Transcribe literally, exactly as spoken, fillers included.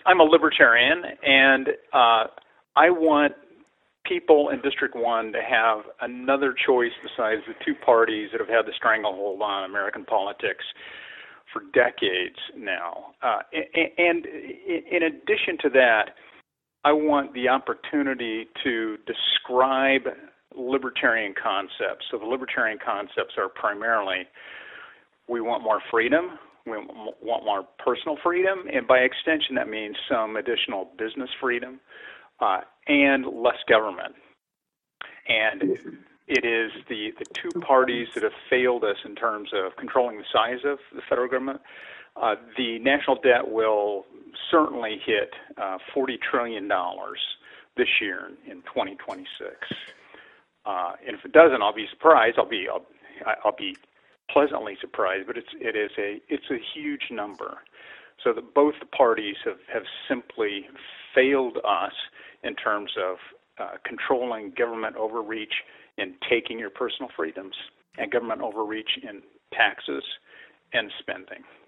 I'm a libertarian, and uh, I want people in District one to have another choice besides the two parties that have had the stranglehold on American politics for decades now. Uh, and in addition to that, I want the opportunity to describe libertarian concepts. So the libertarian concepts are primarily, we want more freedom, we want more personal freedom, and by extension that means some additional business freedom, uh, and less government. And it is the, the two parties that have failed us in terms of controlling the size of the federal government. Uh, the national debt will certainly hit uh, forty trillion dollars this year in twenty twenty-six. Uh, and if it doesn't, I'll be surprised. I'll be I'll, I'll be pleasantly surprised. But it's it is a it's a huge number. So that both the parties have, have simply failed us in terms of uh, controlling government overreach in taking your personal freedoms and government overreach in taxes and spending.